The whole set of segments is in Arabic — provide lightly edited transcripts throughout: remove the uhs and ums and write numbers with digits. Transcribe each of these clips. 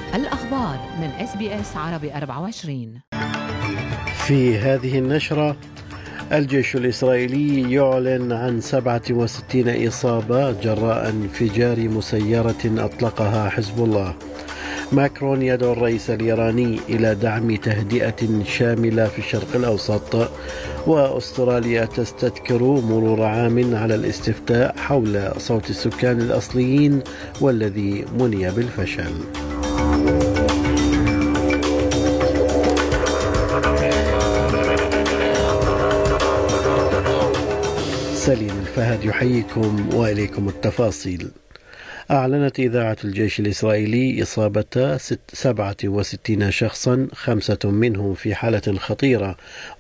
الأخبار من SBS عربي 24. في هذه النشرة: الجيش الإسرائيلي يعلن عن 67 إصابة جراء انفجار مسيرة أطلقها حزب الله. ماكرون يدعو الرئيس الإيراني إلى دعم تهدئة شاملة في الشرق الأوسط. وأستراليا تستذكر مرور عام على الاستفتاء حول صوت السكان الأصليين والذي مني بالفشل. سليم الفهد يحييكم وإليكم التفاصيل. أعلنت إذاعة الجيش الإسرائيلي إصابة 67 شخصا، 5 منهم في حالة خطيرة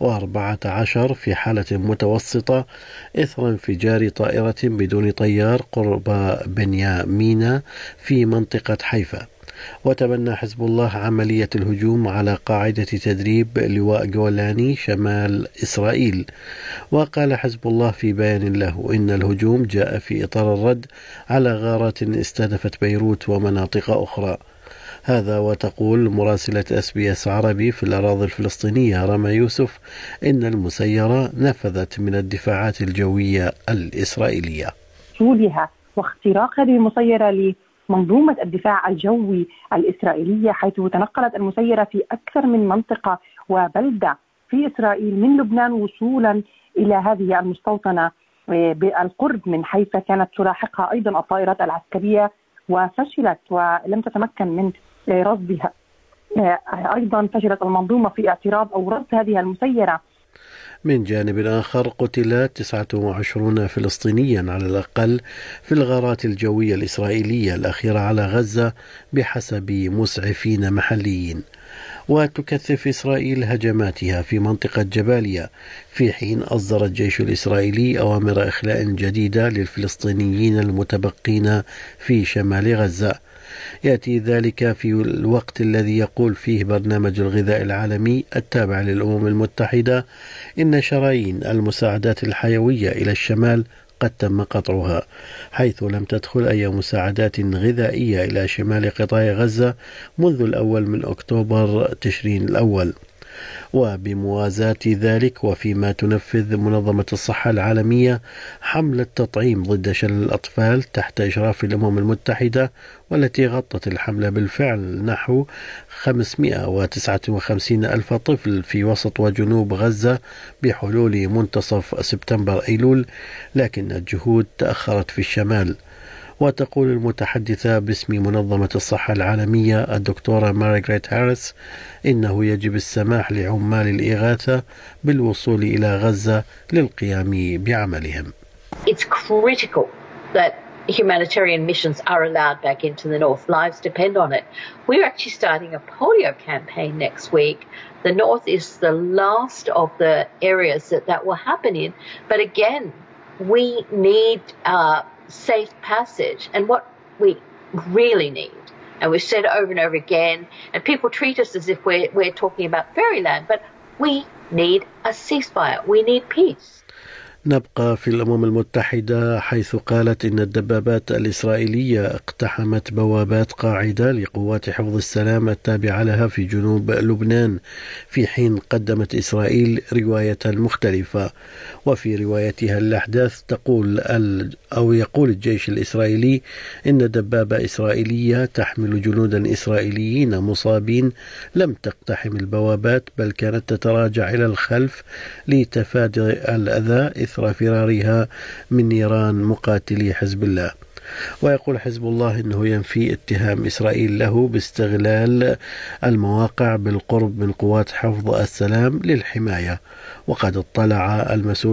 و14 في حالة متوسطة إثر انفجار طائرة بدون طيار قرب بنيامين في منطقة حيفا. وتبنى حزب الله عملية الهجوم على قاعدة تدريب لواء جولاني شمال إسرائيل. وقال حزب الله في بيان له إن الهجوم جاء في إطار الرد على غارات استهدفت بيروت ومناطق أخرى. هذا وتقول مراسلة SBS عربي في الأراضي الفلسطينية رما يوسف إن المسيرة نفذت من الدفاعات الجوية الإسرائيلية. وصولها واختراق هذه المسيرة منظومة الدفاع الجوي الإسرائيلية، حيث تنقلت المسيرة في أكثر من منطقة وبلدة في إسرائيل من لبنان وصولا إلى هذه المستوطنة بالقرب من حيفا. كانت تلاحقها أيضا الطائرات العسكرية وفشلت ولم تتمكن من رصدها. أيضا فشلت المنظومة في اعتراض أو رصد هذه المسيرة. من جانب آخر قتل 29 فلسطينيا على الأقل في الغارات الجوية الإسرائيلية الأخيرة على غزة بحسب مسعفين محليين. وتكثف إسرائيل هجماتها في منطقة جباليا، في حين أصدر الجيش الإسرائيلي أوامر إخلاء جديدة للفلسطينيين المتبقين في شمال غزة. يأتي ذلك في الوقت الذي يقول فيه برنامج الغذاء العالمي التابع للأمم المتحدة إن شرايين المساعدات الحيوية إلى الشمال قد تم قطعها، حيث لم تدخل أي مساعدات غذائية إلى شمال قطاع غزة منذ 1 أكتوبر تشرين الأول. وبموازاة ذلك، وفيما تنفذ منظمة الصحة العالمية حملة تطعيم ضد شلل الأطفال تحت إشراف الأمم المتحدة، والتي غطت الحملة بالفعل نحو 559 ألف طفل في وسط وجنوب غزة بحلول منتصف سبتمبر أيلول، لكن الجهود تأخرت في الشمال. وتقول المتحدثة باسم منظمة الصحة العالمية الدكتورة مارغريت هاريس إنه يجب السماح لعمال الإغاثة بالوصول إلى غزة للقيام بعملهم. It's critical that humanitarian missions are allowed back into the north. Lives depend on it. We're actually starting a polio campaign next week. The north is the last of the areas that will happen in. But again, we need safe passage, and what we really need, and we've said it over and over again, and people treat us as if we're talking about fairyland, but we need a ceasefire. We need peace. نبقى في الأمم المتحدة، حيث قالت إن الدبابات الإسرائيلية اقتحمت بوابات قاعدة لقوات حفظ السلام التابعة لها في جنوب لبنان، في حين قدمت إسرائيل رواية مختلفة. وفي روايتها الأحداث يقول الجيش الإسرائيلي إن دبابة إسرائيلية تحمل جنودا إسرائيليين مصابين لم تقتحم البوابات، بل كانت تتراجع إلى الخلف لتفادي الأذى إثر فرارها من نيران مقاتلي حزب الله. ويقول حزب الله إنه ينفي اتهام إسرائيل له باستغلال المواقع بالقرب من قوات حفظ السلام للحماية. وقد أطلع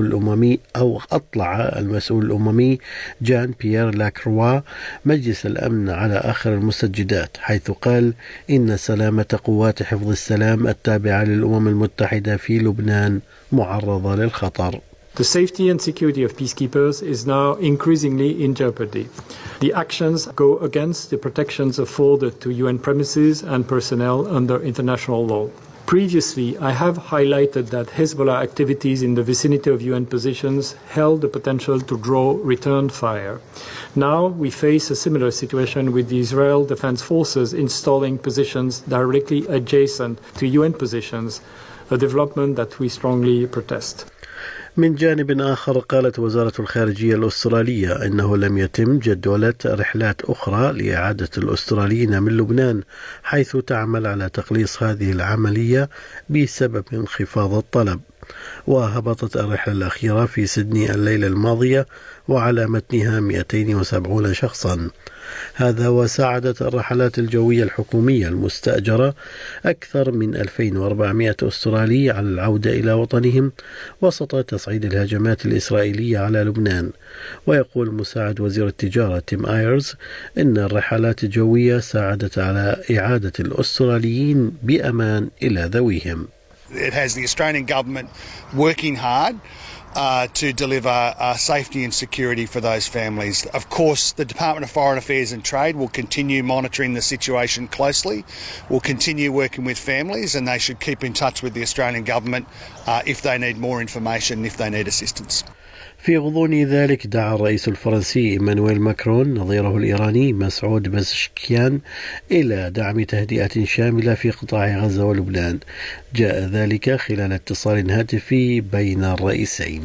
المسؤول الأممي جان بيير لاكروا مجلس الأمن على آخر المستجدات، حيث قال إن سلامة قوات حفظ السلام التابعة للأمم المتحدة في لبنان معرضة للخطر. The safety and security of peacekeepers is now increasingly in jeopardy. The actions go against the protections afforded to UN premises and personnel under international law. Previously, I have highlighted that Hezbollah activities in the vicinity of UN positions held the potential to draw return fire. Now we face a similar situation with the Israel Defense Forces installing positions directly adjacent to UN positions, a development that we strongly protest. من جانب آخر قالت وزارة الخارجية الأسترالية إنه لم يتم جدولة رحلات أخرى لإعادة الأستراليين من لبنان، حيث تعمل على تقليص هذه العملية بسبب انخفاض الطلب. وهبطت الرحلة الأخيرة في سيدني الليلة الماضية وعلى متنها 270 شخصا. هذا وساعدت الرحلات الجوية الحكومية المستأجرة أكثر من 2400 أسترالي على العودة إلى وطنهم وسط تصعيد الهجمات الإسرائيلية على لبنان. ويقول مساعد وزير التجارة تيم آيرز إن الرحلات الجوية ساعدت على إعادة الأستراليين بأمان إلى ذويهم. It has the Australian government working hard to deliver safety and security for those families. Of course, the Department of Foreign Affairs and Trade will continue monitoring the situation closely. We'll continue working with families, and they should keep in touch with the Australian government if they need more information, if they need assistance. في غضون ذلك دعا الرئيس الفرنسي إيمانويل ماكرون نظيره الإيراني مسعود بزشكيان إلى دعم تهدئة شاملة في قطاع غزة ولبنان. جاء ذلك خلال اتصال هاتفي بين الرئيسين.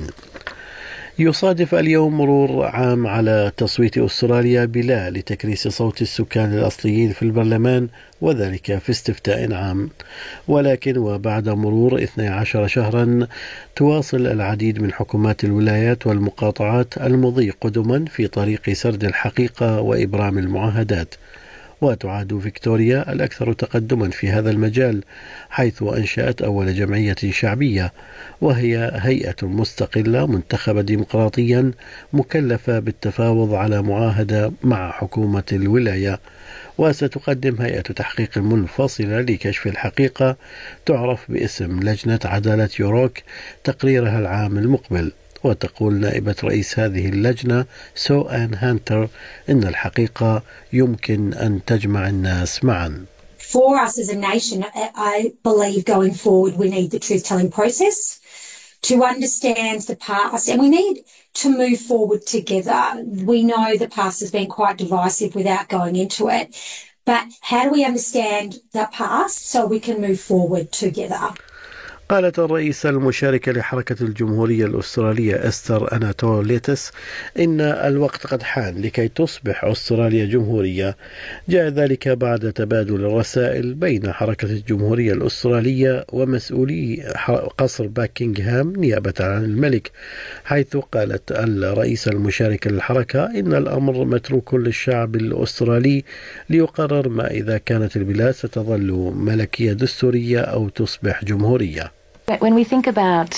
يصادف اليوم مرور عام على تصويت أستراليا بلا لتكريس صوت السكان الأصليين في البرلمان، وذلك في استفتاء عام. ولكن وبعد مرور 12 شهرا تواصل العديد من حكومات الولايات والمقاطعات المضي قدما في طريق سرد الحقيقة وإبرام المعاهدات. وتعد فيكتوريا الأكثر تقدما في هذا المجال، حيث أنشأت أول جمعية شعبية، وهي هيئة مستقلة منتخبة ديمقراطيا مكلفة بالتفاوض على معاهدة مع حكومة الولاية. وستقدم هيئة تحقيق منفصلة لكشف الحقيقة تعرف باسم لجنة عدالة يوروك تقريرها العام المقبل. وتقول نائبة رئيس هذه اللجنة سو آن هانتر إن الحقيقة يمكن أن تجمع الناس معا. For us as a nation, I believe going forward we need the truth-telling process to understand the past, and we need to move forward together. We know the past has been quite divisive without going into it, but how do we understand the past so we can move forward together? قالت الرئيسة المشاركة لحركة الجمهورية الأسترالية أستر أناتوليتس إن الوقت قد حان لكي تصبح أستراليا جمهورية. جاء ذلك بعد تبادل الرسائل بين حركة الجمهورية الأسترالية ومسؤولي قصر باكنغهام نيابة عن الملك، حيث قالت الرئيسة المشاركة للحركة إن الأمر متروك للشعب الأسترالي ليقرر ما إذا كانت البلاد ستظل ملكية دستورية أو تصبح جمهورية. When we think about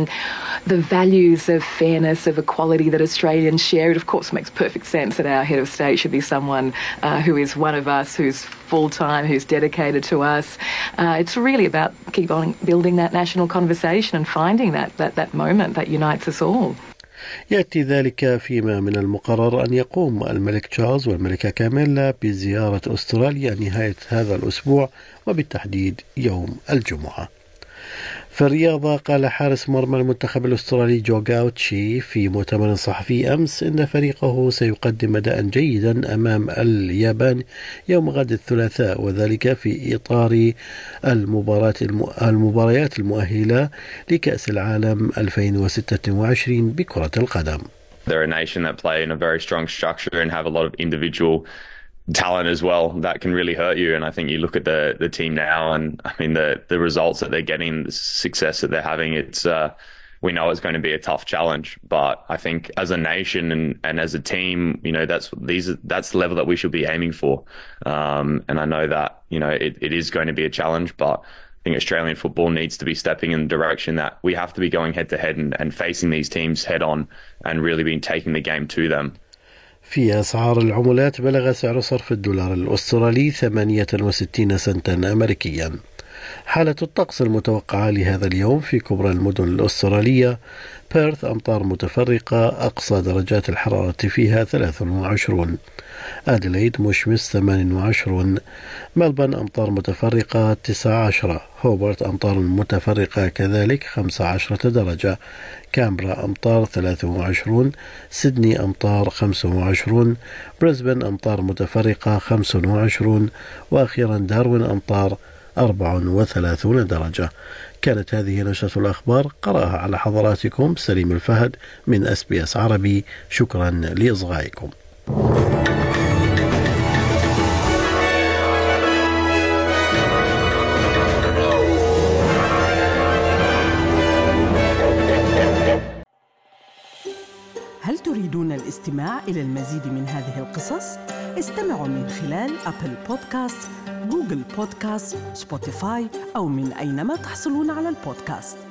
the values of fairness, of equality that Australians share, it of course makes perfect sense that our head of state should be someone who is one of us, who's full-time, who's dedicated to us. It's really about keep on building that national conversation and finding that moment that unites us all. يأتي ذلك فيما من المقرر أن يقوم الملك تشارلز والملكة كاميلا بزيارة أستراليا نهاية هذا الأسبوع، وبالتحديد يوم الجمعة. في الرياضة قال حارس مرمى المنتخب الأسترالي جو غاوتشي في مؤتمر صحفي أمس إن فريقه سيقدم أداء جيدا أمام اليابان يوم غد الثلاثاء، وذلك في إطار المباريات المؤهلة لكأس العالم 2026 بكرة القدم. They're a nation that play in a very strong structure and have a lot of individual talent as well that can really hurt you. And I think you look at the team now, and I mean the results that they're getting, the success that they're having, it's we know it's going to be a tough challenge, but I think as a nation and as a team, you know, that's the level that we should be aiming for. And I know that, you know, it is going to be a challenge, but I think Australian football needs to be stepping in the direction that we have to be going head to head and facing these teams head on and really being taking the game to them. في أسعار العملات بلغ سعر صرف الدولار الأسترالي 68 سنتا أمريكيا. حالة الطقس المتوقعة لهذا اليوم في كبرى المدن الأسترالية: بيرث أمطار متفرقة، أقصى درجات الحرارة فيها 23. أديلايد مشمس 28، ملبن أمطار متفرقة 19، هوبرت أمطار متفرقة كذلك 15 درجة، كامبرا أمطار 23، سيدني أمطار 25، بريسبن أمطار متفرقة 25، وأخيرا داروين أمطار 34 درجة. كانت هذه نشرة الأخبار قرأها على حضراتكم سليم الفهد من SBS عربي. شكرا لإصغائكم. هل تريدون الاستماع إلى المزيد من هذه القصص؟ استمعوا من خلال أبل بودكاست، جوجل بودكاست، سبوتيفاي أو من أينما تحصلون على البودكاست.